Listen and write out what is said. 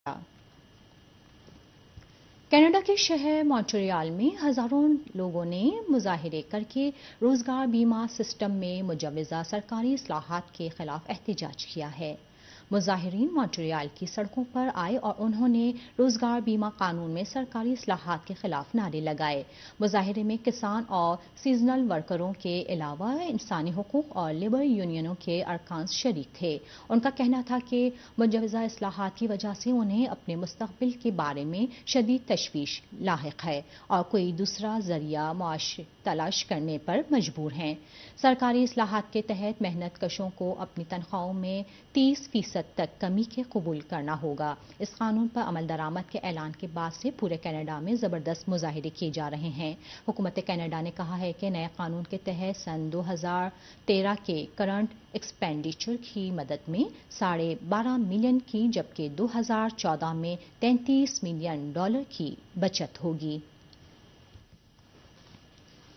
Canada کے شہر Montreal میں ہزاروں لوگوں نے مظاہرے کر کے روزگار بیمہ سسٹم میں مجوزہ سرکاری اصلاحات کے خلاف احتجاج کیا ہے۔ مظاہرین مونٹریال کی سڑکوں پر آئے اور انہوں نے روزگار بیمہ قانون میں سرکاری اصلاحات کے خلاف نعرے لگائے۔ مظاہرے میں کسان اور سیزنل ورکروں کے علاوہ انسانی حقوق اور لیبر یونینوں کے ارکان شریک تھے۔ ان کا کہنا تھا کہ مجوزہ اصلاحات کی وجہ سے انہیں اپنے مستقبل کے بارے میں شدید تشویش لاحق ہے اور کوئی دوسرا ذریعہ معاش تلاش کرنے پر مجبور ہیں۔ سرکاری اصلاحات کے تحت محنت کشوں کو اپنی تنخواہوں میں 30% تک کمی کے قبول کرنا ہوگا۔ اس قانون پر عمل درآمد کے اعلان کے بعد سے پورے کینیڈا میں زبردست مظاہرے کیے جا رہے ہیں۔ حکومت کینیڈا نے کہا ہے کہ نئے قانون کے تحت سن 2013 کے کرنٹ ایکسپینڈیچر کی مدد میں $12.5 ملین کی جبکہ 2014 میں $33 ملین کی بچت ہوگی۔